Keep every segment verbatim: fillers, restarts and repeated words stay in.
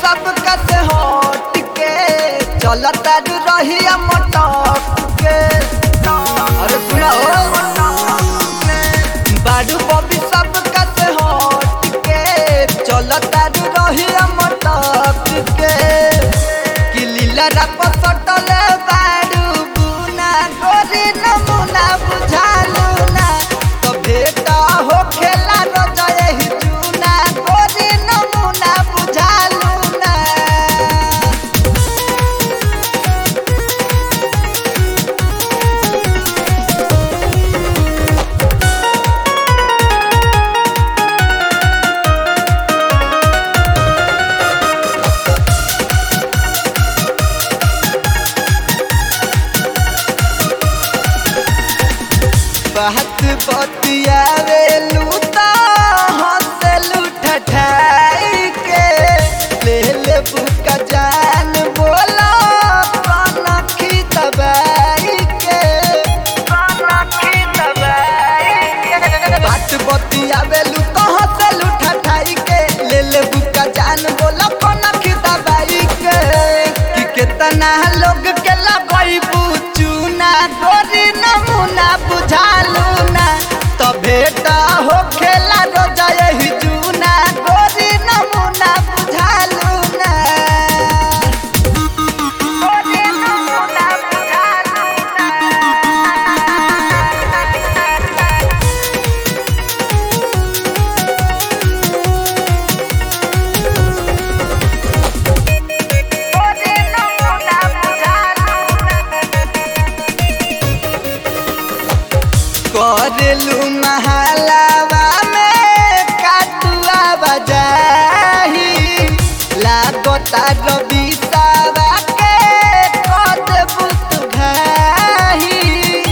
सब कस हट के चलता रहिया मटक के। अरे सुना बारू बबी सब कस हट के चलता रहिया मटक के। कि लीला रप सटल बारू बुना गोरी नमूना बुझालू ना तो भेटा हो खेला रजय ही चूना गोरी नमूना बुझालू ना। बात बतियावे लूता हंसलू ठठाई के ले ले बुका जान बोला कनखी दबाई के कनखी दबाई के। बात बतियावे लूता हंसलू ठठाई के ले ले बुका जान बोला कनखी दबाई के। कि कितना लोग के लगई बुचूना गोरी नमूना बुझालू ना तो भेटा हो खेला रोजय ही जूना गोरी नमूना बुझालू ना गोरी नमूना बुझालू गोरी नमूना बुझालू करेलू महलावा में काटुआ बजाही लागता रवि सावा के कद बुत घाही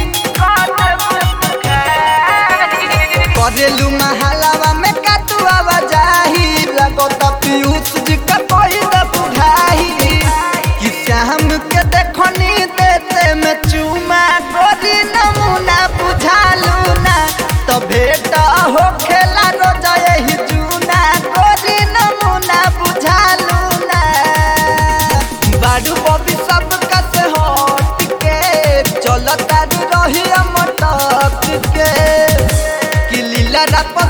करेलू महलावा में काटुआ बजाही लागता पीयूष जी का कोई द बुढ़ाही। कि श्याम के देखनी देते में चूमा गोरी नमूना बुझालू ना तो भेटा हो खेला रोजय ही जूना गोरी नमूना बुझालू ना। बारू बबी सब कस हट के चलता रहिया मटक के। कि लीला रप